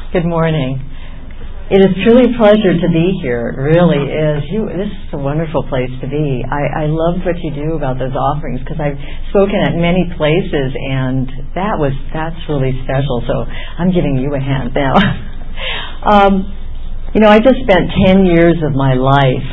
Good morning. It is truly a pleasure to be here. It really is. This is a wonderful place to be. I loved what you do about those offerings because I've spoken at many places, and that's really special. So I'm giving you a hand now. I just spent 10 years of my life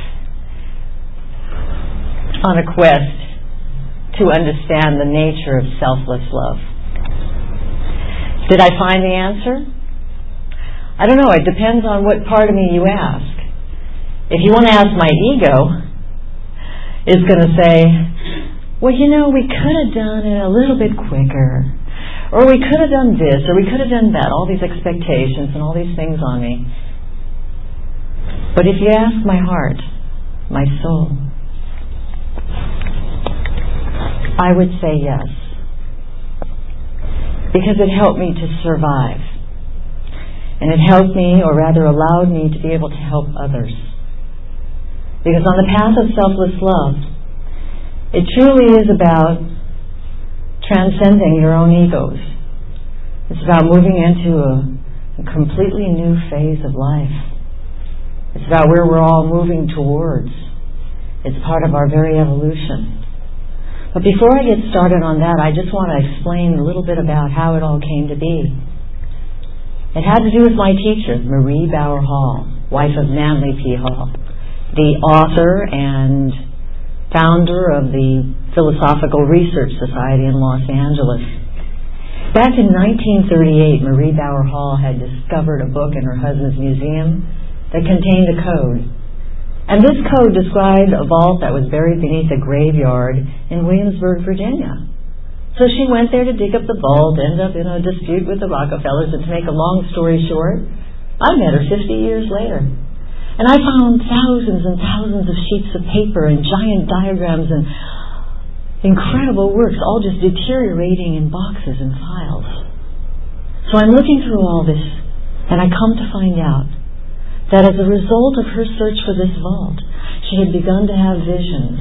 on a quest to understand the nature of selfless love. Did I find the answer? I don't know. It depends on what part of me you ask. If you want to ask my ego, it's going to say, well, we could have done it a little bit quicker, or we could have done this, or we could have done that, all these expectations and all these things on me. But if you ask my heart, my soul, I would say yes. Because it helped me to survive. And it helped me, or rather allowed me, to be able to help others. Because on the path of selfless love, it truly is about transcending your own egos. It's about moving into a completely new phase of life. It's about where we're all moving towards. It's part of our very evolution. But before I get started on that, I just want to explain a little bit about how it all came to be. It had to do with my teacher, Marie Bauer Hall, wife of Manly P. Hall, the author and founder of the Philosophical Research Society in Los Angeles. Back in 1938, Marie Bauer Hall had discovered a book in her husband's museum that contained a code. And this code described a vault that was buried beneath a graveyard in Williamsburg, Virginia. So she went there to dig up the vault, ended up in a dispute with the Rockefellers, and to make a long story short, I met her 50 years later. And I found thousands and thousands of sheets of paper and giant diagrams and incredible works, all just deteriorating in boxes and files. So I'm looking through all this, and I come to find out that as a result of her search for this vault, she had begun to have visions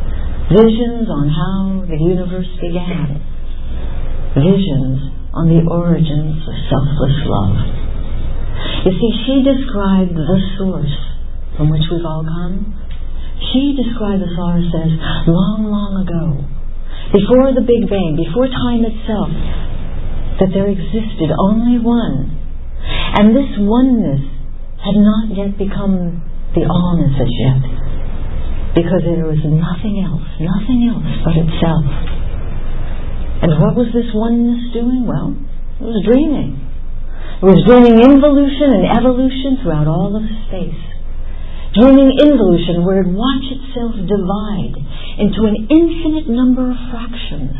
on how the universe began, visions on the origins of selfless love. You see, she described the source from which we've all come. She described the source as long, long ago, before the Big Bang, before time itself, that there existed only one. And this oneness had not yet become the allness as yet, because there was nothing else but itself. And what was this oneness doing? Well, it was dreaming. It was dreaming involution and evolution throughout all of space. Dreaming involution where it watched itself divide into an infinite number of fractions.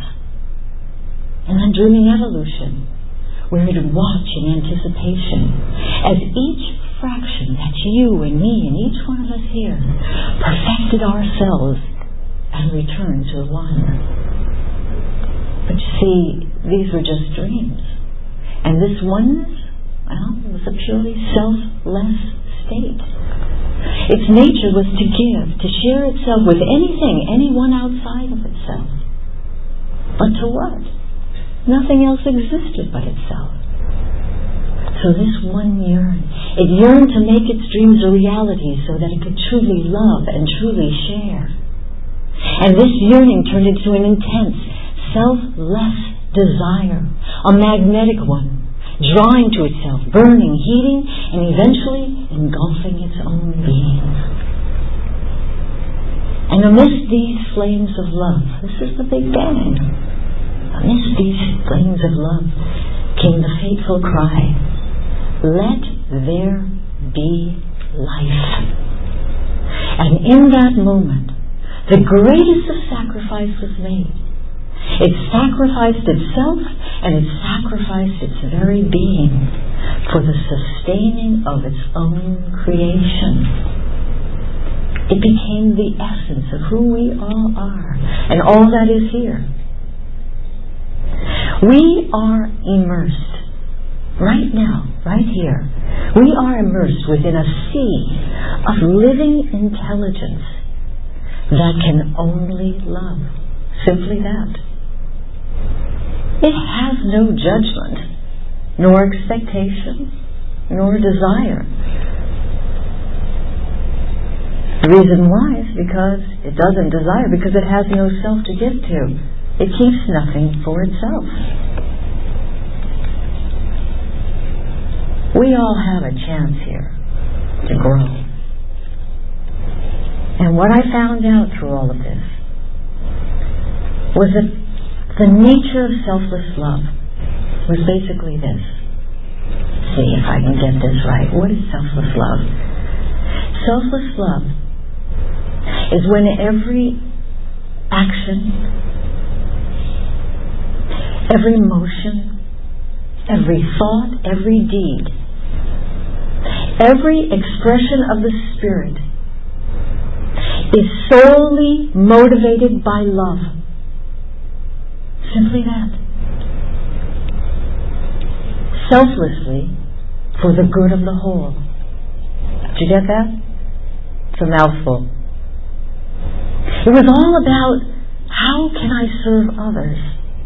And then dreaming evolution where it would watch in anticipation as each fraction, that's you and me and each one of us here, perfected ourselves and returned to one. But you see, these were just dreams. And this oneness, was a purely selfless state. Its nature was to give, to share itself with anything, anyone outside of itself. But to what? Nothing else existed but itself. So this one yearned. It yearned to make its dreams a reality so that it could truly love and truly share. And this yearning turned into an intense, selfless desire, a magnetic one, drawing to itself, burning, heating, and eventually engulfing its own being. And amidst these flames of love, this is the Big Bang, amidst these flames of love came the fateful cry, let there be life. And in that moment, the greatest of sacrifice was made. It sacrificed itself and it sacrificed its very being for the sustaining of its own creation. It became the essence of who we all are and all that is here. We are immersed right now, right here. We are immersed within a sea of living intelligence that can only love. Simply that. It has no judgment, nor expectation, nor desire. The reason why is because it doesn't desire, because it has no self to give to. It keeps nothing for itself. We all have a chance here to grow. And what I found out through all of this was that the nature of selfless love was basically this. See if I can get this right. What is selfless love? Selfless love is when every action, every motion, every thought, every deed, every expression of the Spirit is solely motivated by love. Simply that. Selflessly for the good of the whole. Did you get that? It's a mouthful. It was all about how can I serve others.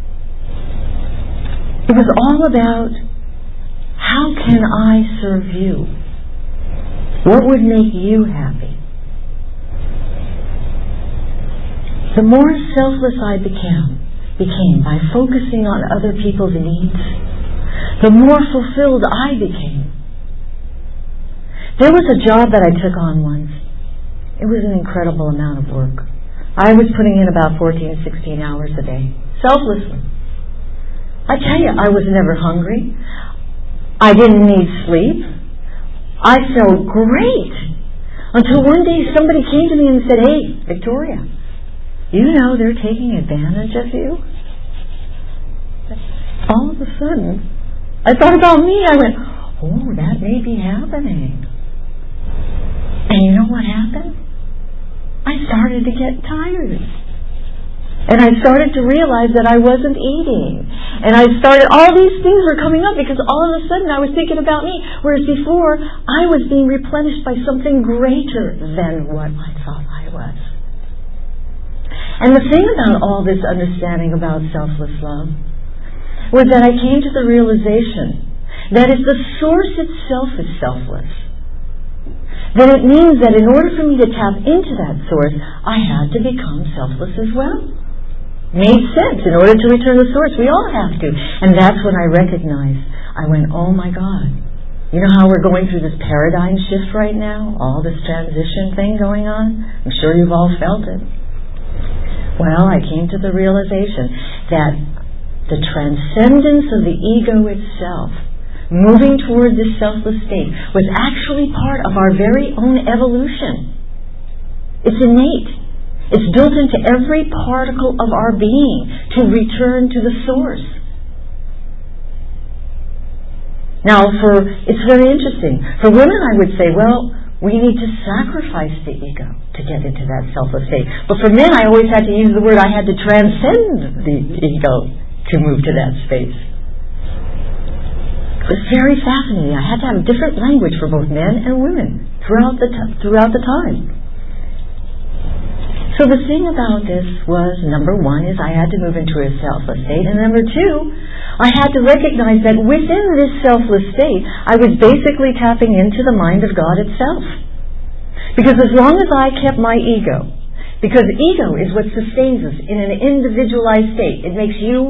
It was all about how can I serve you? What would make you happy? The more selfless I became by focusing on other people's needs, the more fulfilled I became. There was a job that I took on once. It was an incredible amount of work. I was putting in about 14, 16 hours a day, selflessly. I tell you, I was never hungry. I didn't need sleep. I felt great. Until one day somebody came to me and said, "Hey, Victoria, you know they're taking advantage of you?" All of a sudden, I thought about me. I went, "Oh, that may be happening." And you know what happened? I started to get tired. And I started to realize that I wasn't eating. And all these things were coming up because all of a sudden I was thinking about me. Whereas before, I was being replenished by something greater than what I thought I was. And the thing about all this understanding about selfless love was that I came to the realization that if the source itself is selfless, then it means that in order for me to tap into that source, I had to become selfless as well. Made sense. In order to return the source, we all have to. And that's when I recognized. I went, oh my God. You know how we're going through this paradigm shift right now? All this transition thing going on? I'm sure you've all felt it. Well, I came to the realization that the transcendence of the ego itself, moving toward this selfless state, was actually part of our very own evolution. It's innate. It's built into every particle of our being to return to the source. Now, it's very interesting. For women, I would say, well, we need to sacrifice the ego to get into that selfless state. But for men, I always had to use the word, I had to transcend the ego to move to that space. It was very fascinating. I had to have a different language for both men and women throughout the time. So the thing about this was, number one, is I had to move into a selfless state, and number two, I had to recognize that within this selfless state, I was basically tapping into the mind of God itself. Because as long as I kept my ego, because ego is what sustains us in an individualized state. It makes you,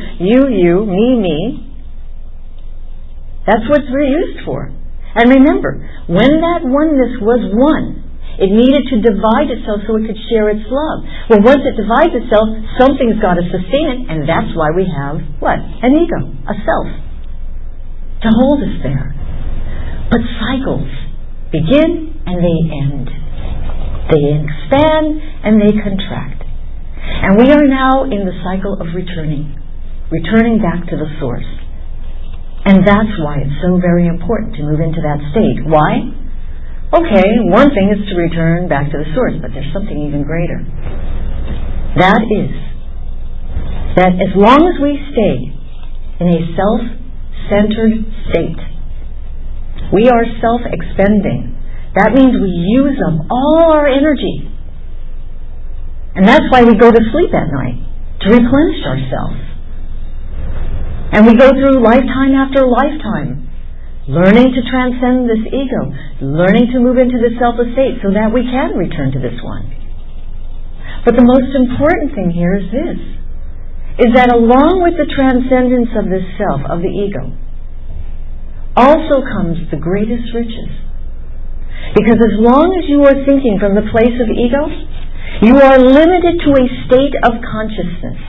me. That's what it's used for. And remember, when that oneness was one, it needed to divide itself so it could share its love. Well, once it divides itself, something's got to sustain it, and that's why we have what? An ego, a self, to hold us there. But cycles begin and they end. They expand and they contract. And we are now in the cycle of returning back to the source. And that's why it's so very important to move into that state. Why? Okay, one thing is to return back to the source, but there's something even greater. That is, that as long as we stay in a self-centered state, we are self-expending. That means we use up all our energy. And that's why we go to sleep at night, to replenish ourselves. And we go through lifetime after lifetime, learning to transcend this ego, learning to move into the selfless state so that we can return to this one. But the most important thing here is this, is that along with the transcendence of this self, of the ego, also comes the greatest riches. Because as long as you are thinking from the place of ego, you are limited to a state of consciousness.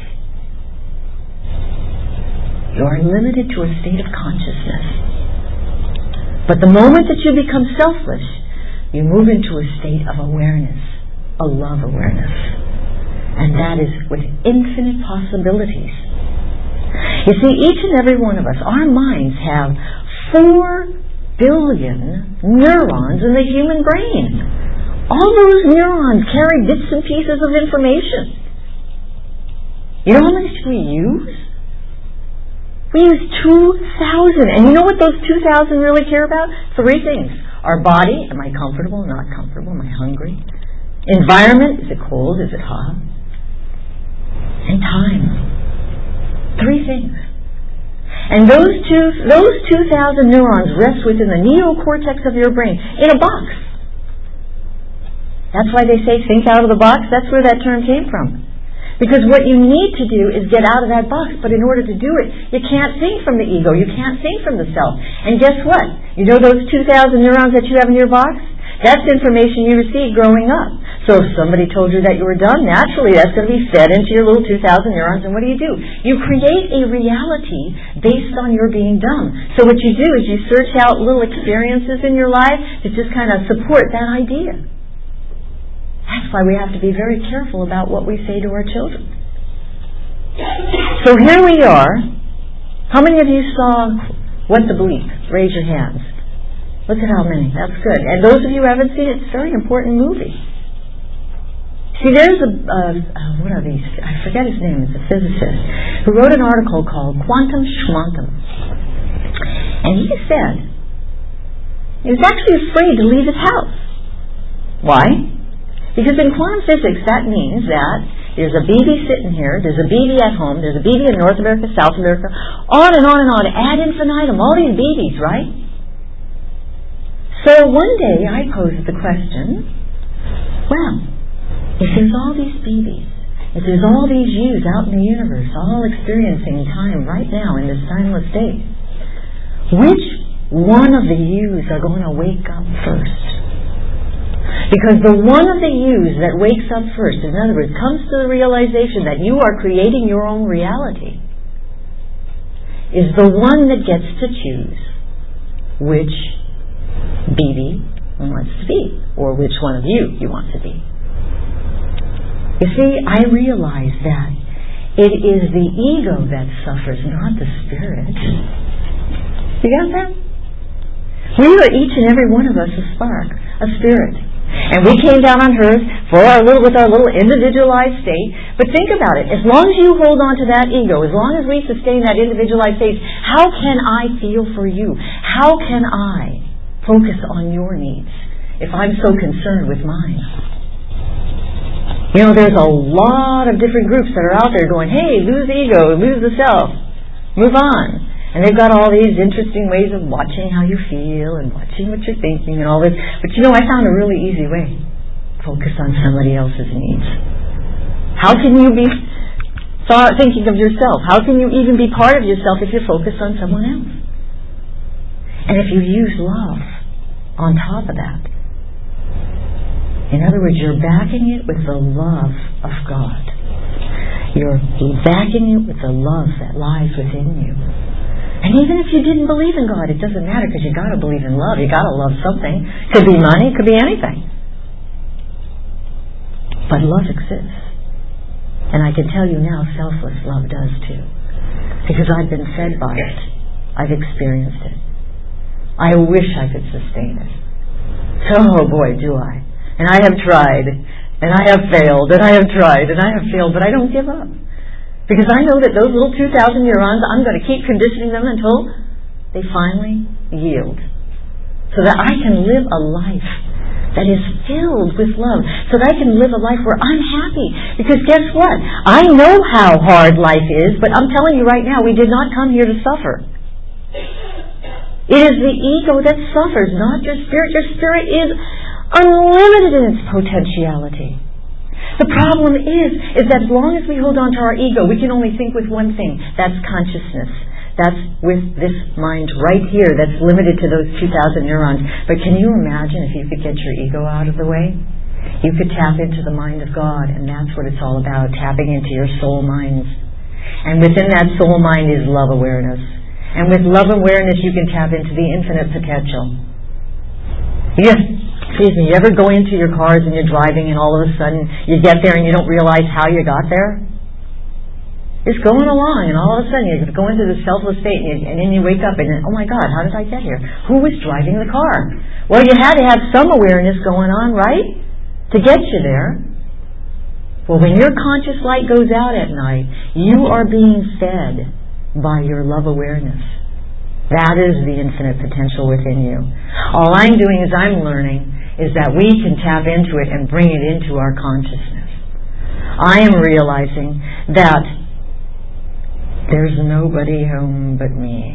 You are limited to a state of consciousness. But the moment that you become selfless, you move into a state of awareness, a love awareness. And that is with infinite possibilities. You see, each and every one of us, our minds have 4 billion neurons in the human brain. All those neurons carry bits and pieces of information. You know how much we use? We use 2,000. And you know what those 2,000 really care about? 3 things. Our body, am I comfortable, not comfortable, am I hungry? Environment, is it cold, is it hot? And time. 3 things. And those 2,000 neurons rest within the neocortex of your brain in a box. That's why they say think out of the box. That's where that term came from. Because what you need to do is get out of that box. But in order to do it, you can't think from the ego. You can't think from the self. And guess what? You know those 2,000 neurons that you have in your box? That's information you received growing up. So if somebody told you that you were dumb, naturally that's going to be fed into your little 2,000 neurons. And what do? You create a reality based on your being dumb. So what you do is you search out little experiences in your life that just kind of support that idea. That's why we have to be very careful about what we say to our children. So here we are. How many of you saw What the Bleep? Raise your hands. Look at how many. That's good. And those of you who haven't seen it, it's a very important movie. See, there's what are these? I forget his name. It's a physicist who wrote an article called Quantum Schmontum. And he said he was actually afraid to leave his house. Why? Because in quantum physics, that means that there's a BB sitting here, there's a BB at home, there's a BB in North America, South America, on and on and on, ad infinitum, all these BBs, right? So one day I posed the question, well, if there's all these BBs, if there's all these yous out in the universe, all experiencing time right now in this timeless state, which one of the yous are going to wake up first? Because the one of the yous that wakes up first, in other words, comes to the realization that you are creating your own reality, is the one that gets to choose which BB wants to be, or which one of you want to be. You see, I realize that it is the ego that suffers, not the spirit. You got that? We are each and every one of us a spark, a spirit. And we came down on earth with our little individualized state. But think about it. As long as you hold on to that ego, as long as we sustain that individualized state, how can I feel for you? How can I focus on your needs if I'm so concerned with mine? You know, there's a lot of different groups that are out there going, hey, lose the ego, lose the self, move on. And they've got all these interesting ways of watching how you feel and watching what you're thinking and all this. But you know, I found a really easy way. Focus on somebody else's needs. How can you be thinking of yourself? How can you even be part of yourself if you're focused on someone else? And if you use love on top of that, in other words, you're backing it with the love of God. You're backing it with the love that lies within you. And even if you didn't believe in God, it doesn't matter because you got to believe in love. You got to love something. Could be money, could be anything. But love exists. And I can tell you now, selfless love does too. Because I've been fed by it. I've experienced it. I wish I could sustain it. Oh boy, do I. And I have tried. And I have failed. And I have tried. And I have failed. But I don't give up. Because I know that those little 2,000 neurons, I'm going to keep conditioning them until they finally yield. So that I can live a life that is filled with love. So that I can live a life where I'm happy. Because guess what? I know how hard life is, but I'm telling you right now, we did not come here to suffer. It is the ego that suffers, not your spirit. Your spirit is unlimited in its potentiality. The problem is that as long as we hold on to our ego, we can only think with one thing. That's consciousness. That's with this mind right here that's limited to those 2,000 neurons. But can you imagine if you could get your ego out of the way? You could tap into the mind of God, and that's what it's all about, tapping into your soul minds. And within that soul mind is love awareness. And with love awareness, you can tap into the infinite potential. Yes. Excuse me, you ever go into your cars and you're driving and all of a sudden you get there and you don't realize how you got there? It's going along and all of a sudden you go into this selfless state and then you wake up and then, oh my God, how did I get here? Who was driving the car? Well, you had to have some awareness going on, right? To get you there. Well, when your conscious light goes out at night, you are being fed by your love awareness. That is the infinite potential within you. All I'm doing is I'm learning is that we can tap into it and bring it into our consciousness. I am realizing that there's nobody home but me.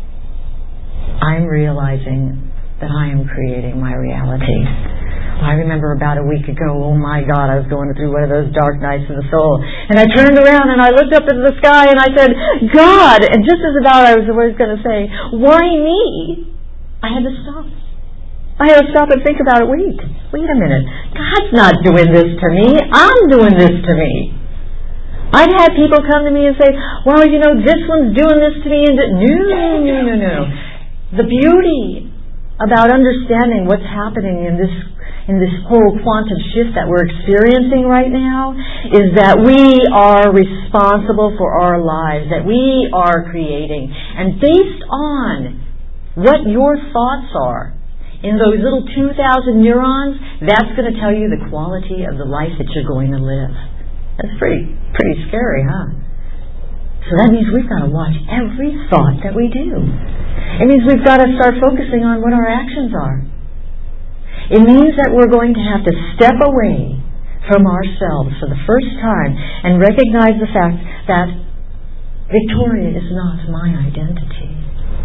I'm realizing that I am creating my reality. I remember about a week ago, oh my God, I was going through one of those dark nights of the soul. And I turned around and I looked up into the sky and I said, God! And just as about I was going to say, why me? I had to stop. I had to stop and think about it. Wait a minute. God's not doing this to me. I'm doing this to me. I've had people come to me and say, well, you know, this one's doing this to me. And no. The beauty about understanding what's happening in this whole quantum shift that we're experiencing right now is that we are responsible for our lives, that we are creating. And based on what your thoughts are, in those little 2,000 neurons, that's going to tell you the quality of the life that you're going to live. That's pretty scary, huh? So that means we've got to watch every thought that we do. It means we've got to start focusing on what our actions are. It means that we're going to have to step away from ourselves for the first time and recognize the fact that Victoria is not my identity.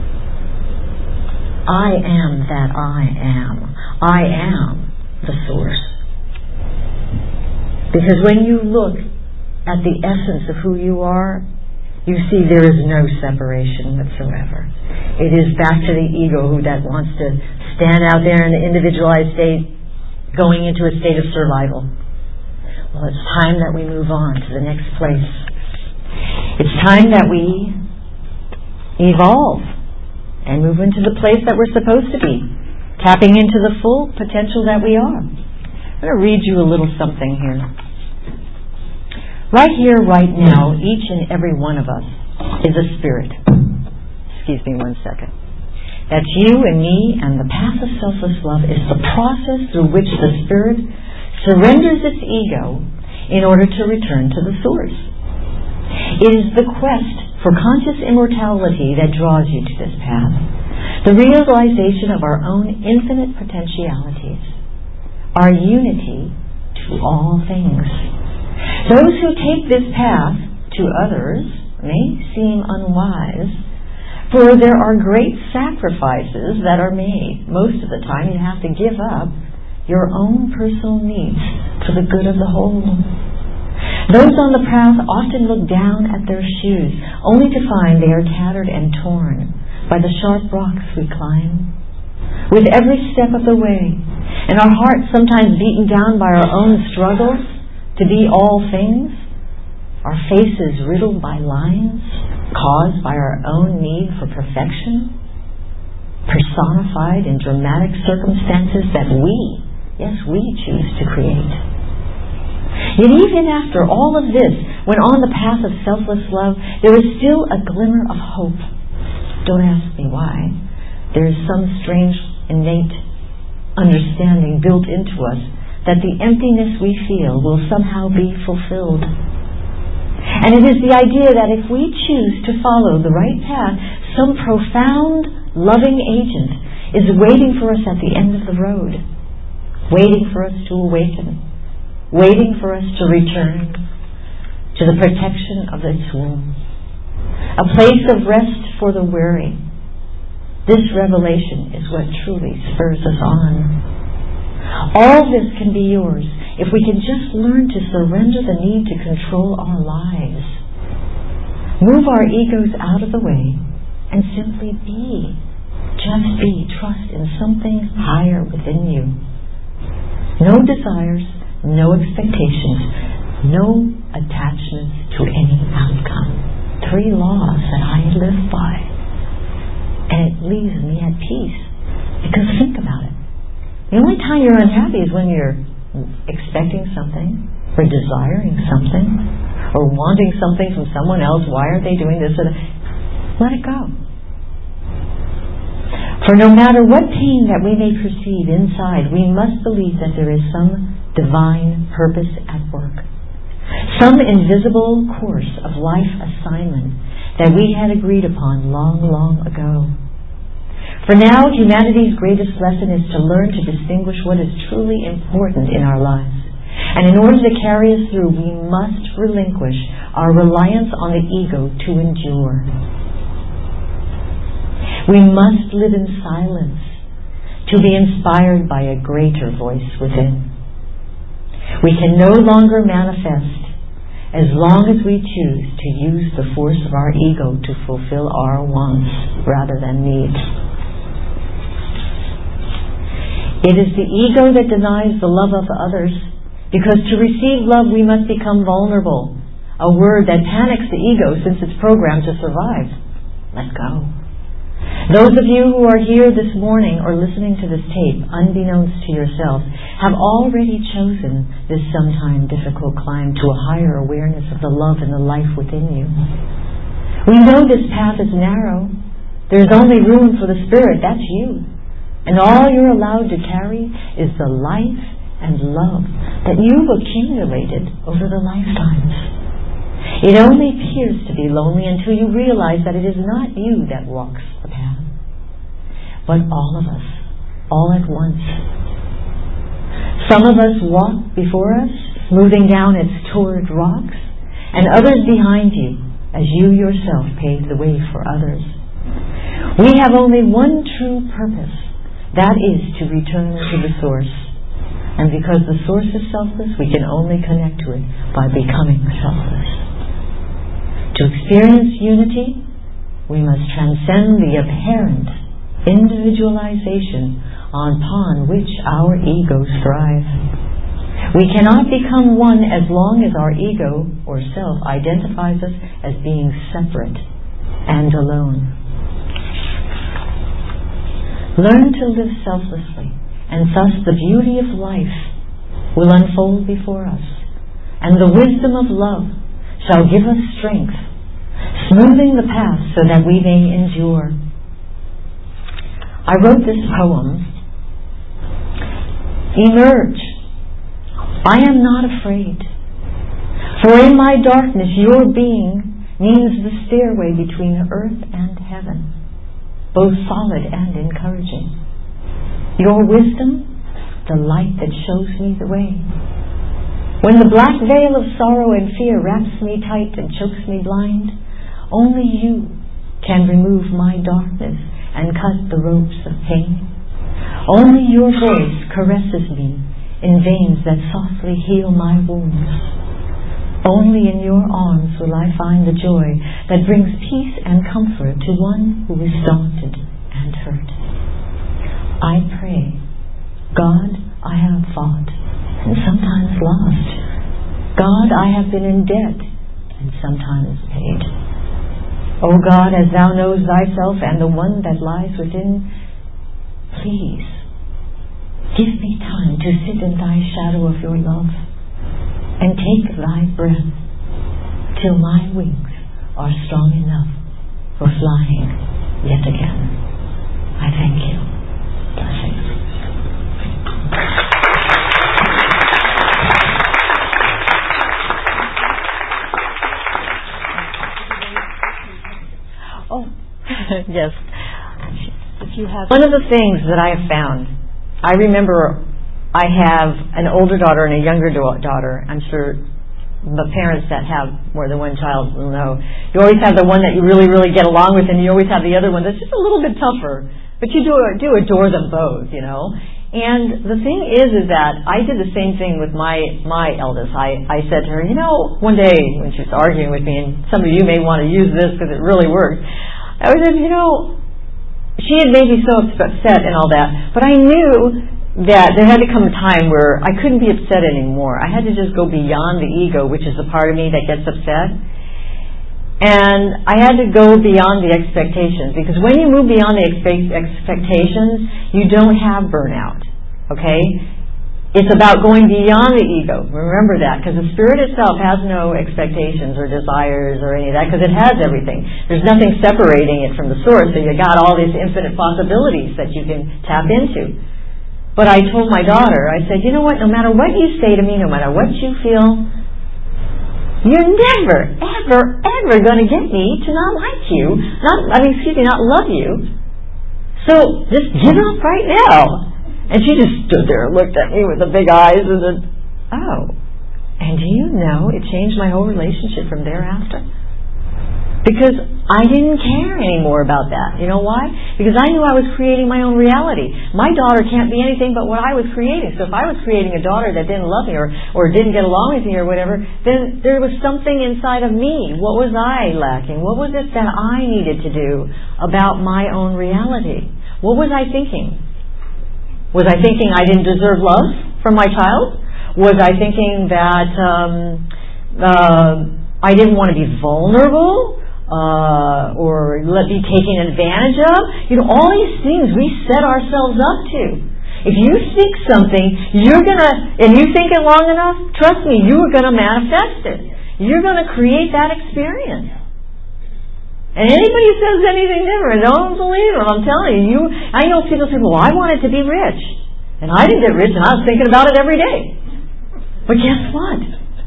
I am that I am. I am the source. Because when you look at the essence of who you are, you see there is no separation whatsoever. It is back to the ego that wants to stand out there in the individualized state, going into a state of survival. Well, it's time that we move on to the next place. It's time that we evolve and move into the place that we're supposed to be, tapping into the full potential that we are. I'm going to read you a little something here. Right here, right now, each and every one of us is a spirit. Excuse me one second. That's you and me, and the path of selfless love is the process through which the spirit surrenders its ego in order to return to the source. It is the quest for conscious immortality that draws you to this path, the realization of our own infinite potentialities, our unity to all things. Those who take this path to others may seem unwise, for there are great sacrifices that are made. Most of the time you have to give up your own personal needs for the good of the whole. Those on the path often look down at their shoes, only to find they are tattered and torn by the sharp rocks we climb. With every step of the way, and our hearts sometimes beaten down by our own struggles to be all things, our faces riddled by lines caused by our own need for perfection, personified in dramatic circumstances that we choose to create. Yet even after all of this, when on the path of selfless love, there is still a glimmer of hope. Don't ask me why. There is some strange, innate understanding built into us that the emptiness we feel will somehow be fulfilled. And it is the idea that if we choose to follow the right path, some profound, loving agent is waiting for us at the end of the road, waiting for us to awaken, waiting for us to return to the protection of its womb, a place of rest for the weary, This revelation is what truly spurs us on. All this can be yours if we can just learn to surrender the need to control our lives. Move our egos out of the way and simply be. Just be. Trust in something higher within you. No desires, no expectations, no attachments to any outcome. 3 laws that I live by. And it leaves me at peace. Because think about it. The only time you're unhappy is when you're expecting something, or desiring something, or wanting something from someone else. Why are they doing this? Let it go. For no matter what pain that we may perceive inside, we must believe that there is some divine purpose at work. Some invisible course of life assignment that we had agreed upon long, long ago. For now, humanity's greatest lesson is to learn to distinguish what is truly important in our lives. And in order to carry us through, we must relinquish our reliance on the ego to endure. We must live in silence to be inspired by a greater voice within. We can no longer manifest as long as we choose to use the force of our ego to fulfill our wants rather than needs. It is the ego that denies the love of others, because to receive love we must become vulnerable, a word that panics the ego since it's programmed to survive. Let go. Those of you who are here this morning or listening to this tape, unbeknownst to yourself, have already chosen this sometime difficult climb to a higher awareness of the love and the life within you. We know this path is narrow. There is only room for the Spirit. That's you. And all you're allowed to carry is the life and love that you've accumulated over the lifetimes. It only appears to be lonely until you realize that it is not you that walks the path, but all of us, all at once. Some of us walk before us, smoothing down its torrid rocks, and others behind you, as you yourself pave the way for others. We have only one true purpose, that is to return to the source. And because the source is selfless, we can only connect to it by becoming selfless. To experience unity, we must transcend the apparent individualization upon which our egos thrive. We cannot become one as long as our ego or self identifies us as being separate and alone. Learn to live selflessly, and thus the beauty of life will unfold before us, and the wisdom of love shall give us strength, smoothing the path so that we may endure. I wrote this poem, Emerge. I am not afraid, for in my darkness your being means the stairway between earth and heaven, both solid and encouraging. Your wisdom, the light that shows me the way. When the black veil of sorrow and fear wraps me tight and chokes me blind, only you can remove my darkness and cut the ropes of pain. Only your voice caresses me in veins that softly heal my wounds. Only in your arms will I find the joy that brings peace and comfort to one who is daunted and hurt. I pray, God, I have fought and sometimes lost. God, I have been in debt and sometimes paid. O God, as thou knowest thyself and the one that lies within, please give me time to sit in thy shadow of your love and take thy breath till my wings are strong enough for flying yet again. I thank you. Blessings. Oh, yes. If you have one of the things that I have found, I remember I have an older daughter and a younger daughter. I'm sure the parents that have more than one child will know. You always have the one that you really, really get along with, and you always have the other one that's just a little bit tougher. But you do adore them both, you know. And the thing is that I did the same thing with my eldest. I said to her, you know, one day when she was arguing with me, and some of you may want to use this because it really works, I said, you know, she had made me so upset and all that, but I knew that there had to come a time where I couldn't be upset anymore. I had to just go beyond the ego, which is the part of me that gets upset. And I had to go beyond the expectations, because when you move beyond the expectations, you don't have burnout, okay? It's about going beyond the ego. Remember that, because the spirit itself has no expectations or desires or any of that, because it has everything. There's nothing separating it from the source, so you got all these infinite possibilities that you can tap into. But I told my daughter, I said, you know what, no matter what you say to me, no matter what you feel, you're never, ever, ever going to get me to not like you, not love you. So just give up right now. And she just stood there and looked at me with the big eyes and said, oh. And do you know, it changed my whole relationship from thereafter? Because I didn't care anymore about that. You know why? Because I knew I was creating my own reality. My daughter can't be anything but what I was creating. So if I was creating a daughter that didn't love me or didn't get along with me or whatever, then there was something inside of me. What was I lacking? What was it that I needed to do about my own reality? What was I thinking? Was I thinking I didn't deserve love from my child? Was I thinking that I didn't want to be vulnerable? Or be taken advantage of? You know, all these things we set ourselves up to. If you think something, and you think it long enough, trust me, you are gonna manifest it. You're gonna create that experience. And anybody who says anything different, don't believe them. I'm telling you, I know people say, well, I wanted to be rich. And I didn't get rich, and I was thinking about it every day. But guess what?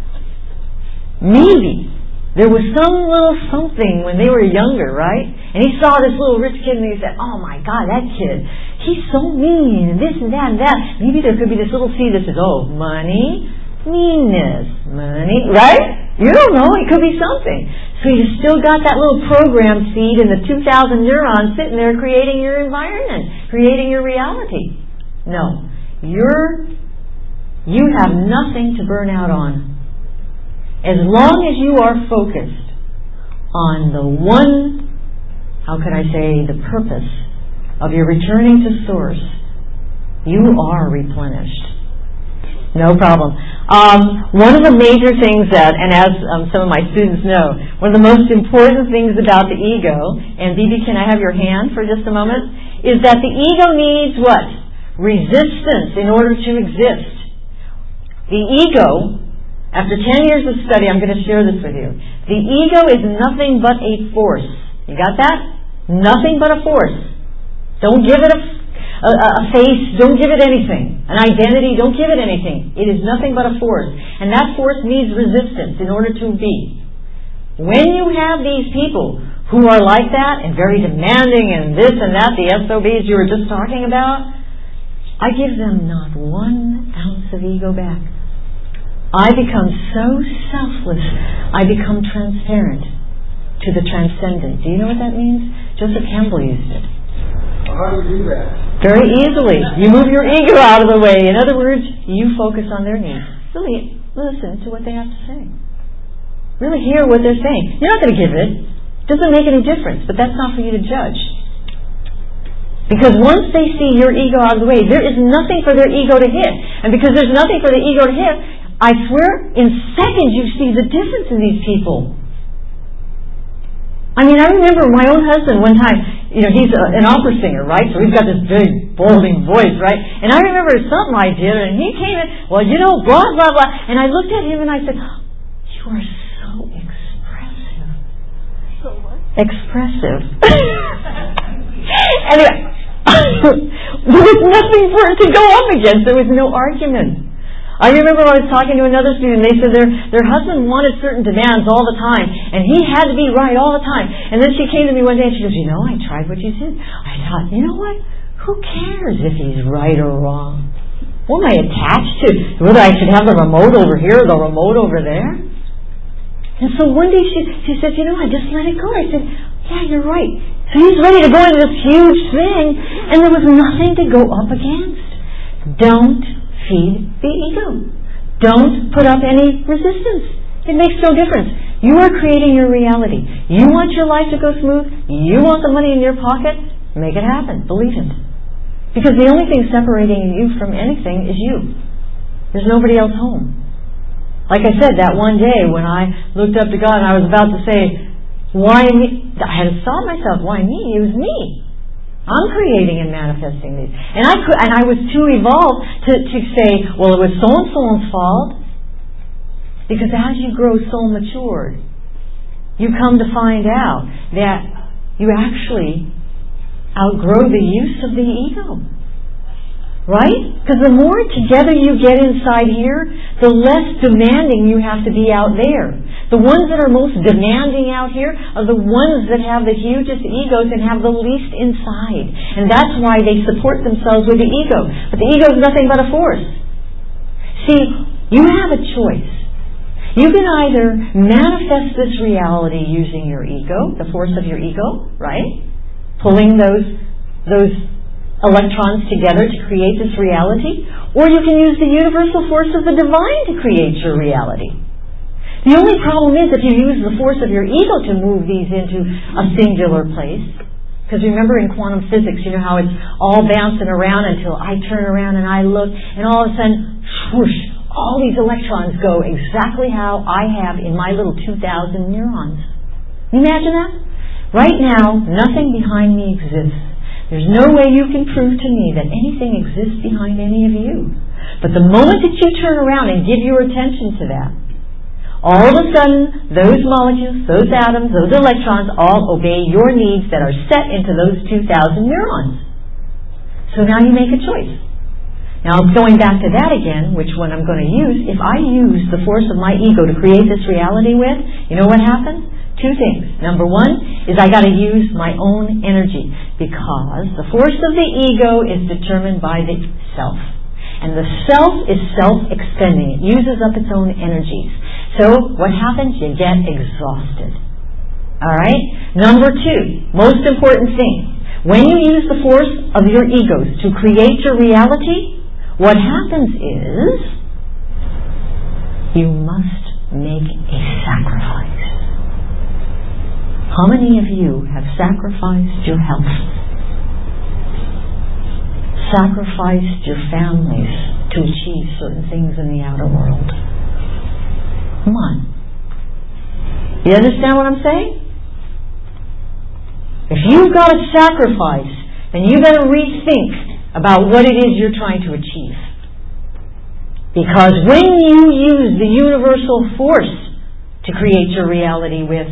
Maybe there was some little something when they were younger, right? And he saw this little rich kid and he said, oh my God, that kid, he's so mean and this and that and that. Maybe there could be this little seed that says, oh, money, meanness, money, right? You don't know, it could be something. So you still got that little program seed in the 2,000 neurons sitting there creating your environment, creating your reality. No, you have nothing to burn out on. As long as you are focused on the one, the purpose of your returning to Source, you are replenished. No problem. One of the major things that, and as some of my students know, one of the most important things about the ego, and Bibi, can I have your hand for just a moment, is that the ego needs what? Resistance in order to exist. The ego, after 10 years of study, I'm going to share this with you. The ego is nothing but a force. You got that? Nothing but a force. Don't give it a face. Don't give it anything. An identity. Don't give it anything. It is nothing but a force. And that force needs resistance in order to be. When you have these people who are like that and very demanding and this and that, the SOBs you were just talking about, I give them not 1 ounce of ego back. I become so selfless, I become transparent to the transcendent. Do you know what that means? Joseph Campbell used it. How do you do that? Very easily. You move your ego out of the way. In other words, you focus on their needs. Really listen to what they have to say. Really hear what they're saying. You're not going to give it. It doesn't make any difference, but that's not for you to judge. Because once they see your ego out of the way, there is nothing for their ego to hit. And because there's nothing for the ego to hit, I swear, in seconds you see the difference in these people. I mean, I remember my own husband one time, you know, he's an opera singer, right? So he's got this big, balding voice, right? And I remember something I did, and he came in, well, you know, blah, blah, blah. And I looked at him and I said, you are so expressive. So what? Expressive. Anyway, there was nothing for it to go up against. There was no argument. I remember I was talking to another student, they said their husband wanted certain demands all the time, and he had to be right all the time. And then she came to me one day and she goes, you know, I tried what you said. I thought, you know what? Who cares if he's right or wrong? What am I attached to? Whether I should have the remote over here or the remote over there? And so one day she said, I just let it go. I said, yeah, you're right. So he's ready to go into this huge thing, and there was nothing to go up against. Don't feed the ego. Don't put up any resistance. It makes no difference. You are creating your reality. You want your life to go smooth. You want the money in your pocket. Make it happen. Believe it. Because the only thing separating you from anything is you. There's nobody else home. Like I said, that one day when I looked up to God and I was about to say, why me? I had to stop myself. Why me? It was me. I'm creating and manifesting these. And I was too evolved to say, well, it was so-and-so's fault. Because as you grow soul matured, you come to find out that you actually outgrow the use of the ego. Right? Because the more together you get inside here, the less demanding you have to be out there. The ones that are most demanding out here are the ones that have the hugest egos and have the least inside. And that's why they support themselves with the ego. But the ego is nothing but a force. See, you have a choice. You can either manifest this reality using your ego, the force of your ego, right? Pulling those electrons together to create this reality, or you can use the universal force of the divine to create your reality. The only problem is if you use the force of your ego to move these into a singular place, because remember in quantum physics, you know how it's all bouncing around until I turn around and I look, and all of a sudden, whoosh, all these electrons go exactly how I have in my little 2,000 neurons. Can you imagine that? Right now, nothing behind me exists. There's no way you can prove to me that anything exists behind any of you. But the moment that you turn around and give your attention to that, all of a sudden, those molecules, those atoms, those electrons all obey your needs that are set into those 2,000 neurons. So now you make a choice. Now, going back to that again, which one I'm going to use, if I use the force of my ego to create this reality with, you know what happens? Two things. Number one is I got to use my own energy, because the force of the ego is determined by the self. And the self is self-expending. It uses up its own energies. So what happens? You get exhausted. Alright? Number two, most important thing. When you use the force of your egos to create your reality, what happens is you must make a sacrifice. How many of you have sacrificed your health? Sacrificed your families to achieve certain things in the outer world? Come on. You understand what I'm saying? If you've got to sacrifice, then you better rethink about what it is you're trying to achieve. Because when you use the universal force to create your reality with,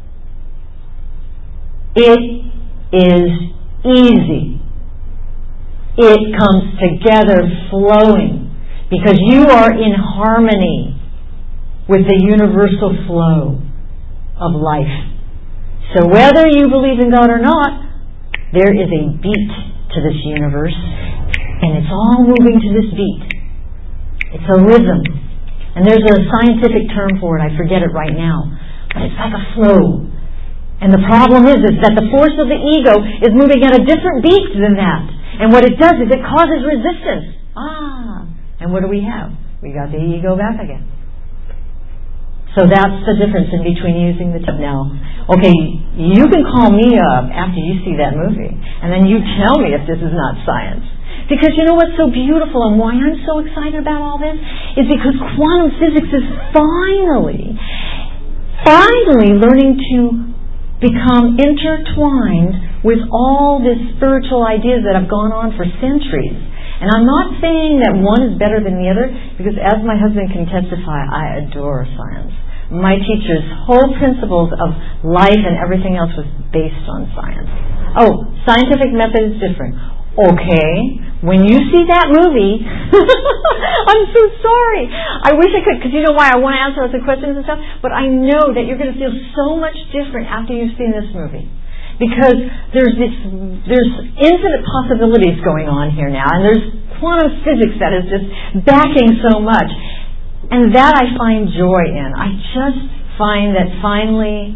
it is easy. It comes together flowing because you are in harmony with the universal flow of life. So whether you believe in God or not, there is a beat to this universe, and it's all moving to this beat. It's a rhythm. And there's a scientific term for it, I forget it right now, but it's like a flow. And the problem is that the force of the ego is moving at a different beat than that. And what it does is it causes resistance. And what do we have? We got the ego back again. So that's the difference in between using the now. Okay, you can call me up after you see that movie, and then you tell me if this is not science. Because you know what's so beautiful and why I'm so excited about all this is because quantum physics is finally learning to become intertwined with all these spiritual ideas that have gone on for centuries. And I'm not saying that one is better than the other, because as my husband can testify, I adore science. My teacher's whole principles of life and everything else was based on science. Oh, scientific method is different. Okay, when you see that movie, I'm so sorry. I wish I could, because you know why? I want to answer lots of questions and stuff, but I know that you're going to feel so much different after you've seen this movie. Because there's infinite possibilities going on here now, and there's quantum physics that is just backing so much. And that I find joy in. I just find that finally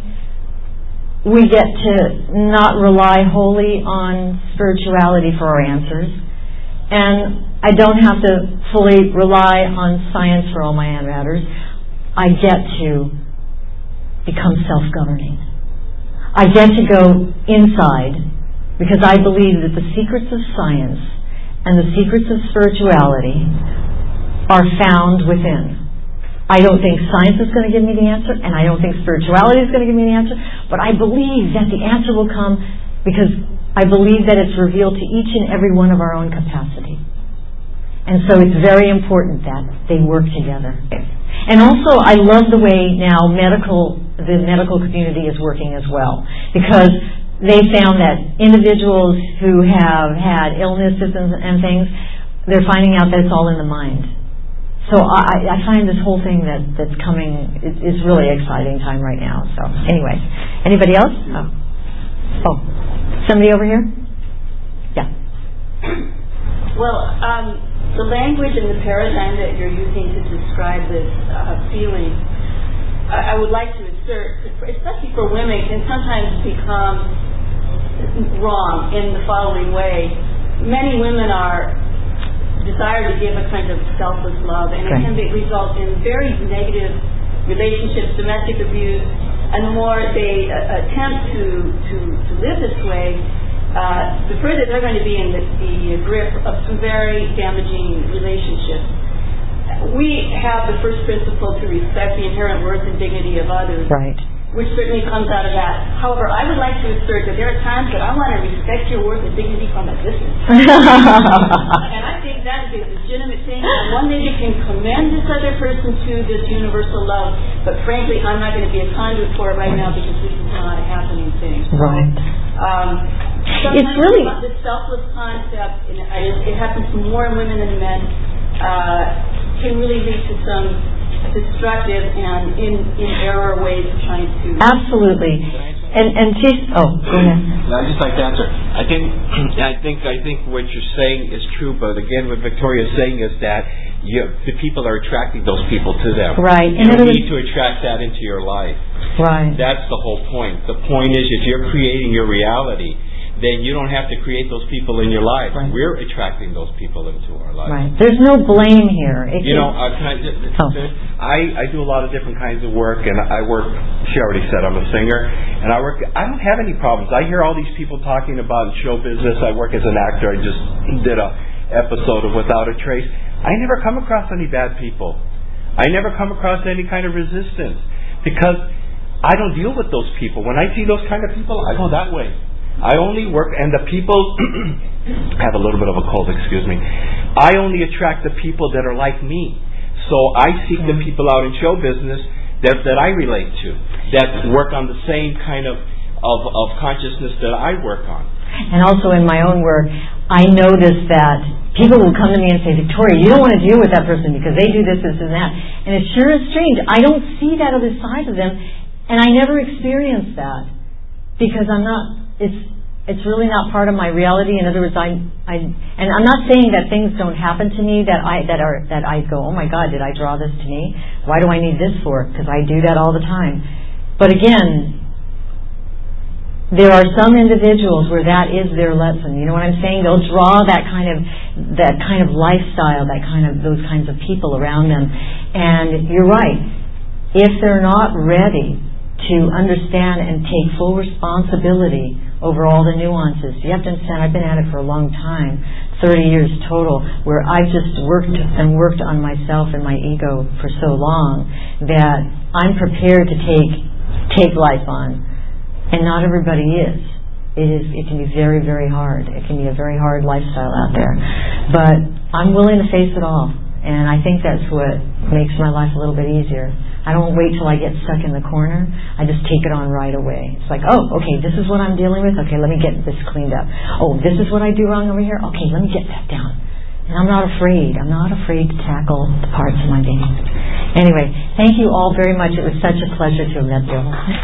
we get to not rely wholly on spirituality for our answers, and I don't have to fully rely on science for all my matters. I get to become self-governing. I get to go inside because I believe that the secrets of science and the secrets of spirituality are found within. I don't think science is going to give me the answer, and I don't think spirituality is going to give me the answer, but I believe that the answer will come because I believe that it's revealed to each and every one of our own capacity. And so it's very important that they work together. And also, I love the way now the medical community is working as well, because they found that individuals who have had illnesses and things, they're finding out that it's all in the mind. So I find this whole thing that's coming is really exciting time right now. So anyway, anybody else? Oh, somebody over here? Yeah. Well, the language and the paradigm that you're using to describe this feeling, I would like to assert, especially for women, can sometimes become wrong in the following way. Many women desire to give a kind of selfless love, and it can result in very negative relationships, domestic abuse, and the more they attempt to live this way, the further they're going to be in the grip of some very damaging relationships. We have the first principle to respect the inherent worth and dignity of others. Right. Which certainly comes out of that. However, I would like to assert that there are times that I want to respect your worth and dignity from a distance. And I think that is a legitimate thing. On one day you can commend this other person to this universal love, but frankly, I'm not going to be a conduit for it right now because this is not a happening thing. Right. It's really this selfless concept, and it happens to more women than men, can really lead to some destructive and in error ways of trying to. Absolutely. And she's go ahead. I'd just like to answer. I think what you're saying is true, but again, what Victoria's saying is that the people are attracting those people to them. Right. You need to attract that into your life. Right. That's the whole point. The point is, if you're creating your reality, then you don't have to create those people in your life. Right. We're attracting those people into our lives. Right. There's no blame here. I do a lot of different kinds of work, and I work. She already said I'm a singer, and I don't have any problems. I hear all these people talking about show business. I work as an actor. I just did a episode of Without a Trace. I never come across any bad people. I never come across any kind of resistance because I don't deal with those people. When I see those kind of people, I go that way. I only work, and the people, I have a little bit of a cold, excuse me. I only attract the people that are like me. So I seek the people out in show business that I relate to, that work on the same kind of consciousness that I work on. And also in my own work, I notice that people will come to me and say, Victoria, you don't want to deal with that person because they do this, this, and that. And it sure is strange. I don't see that other side of them, and I never experience that because I'm not. It's really not part of my reality. In other words, and I'm not saying that things don't happen to me that I go, oh my God, did I draw this to me? Why do I need this for? Because I do that all the time. But again, there are some individuals where that is their lesson. You know what I'm saying? They'll draw that kind of lifestyle, those kinds of people around them. And you're right. If they're not ready to understand and take full responsibility over all the nuances. You have to understand, I've been at it for a long time, 30 years total, where I've just worked on myself and my ego for so long that I'm prepared to take life on. And not everybody is. It can be very, very hard. It can be a very hard lifestyle out there. But I'm willing to face it all. And I think that's what makes my life a little bit easier. I don't wait till I get stuck in the corner. I just take it on right away. It's like, oh, okay, this is what I'm dealing with. Okay, let me get this cleaned up. Oh, this is what I do wrong over here. Okay, let me get that down. And I'm not afraid. I'm not afraid to tackle the parts of my game. Anyway, thank you all very much. It was such a pleasure to have met you all.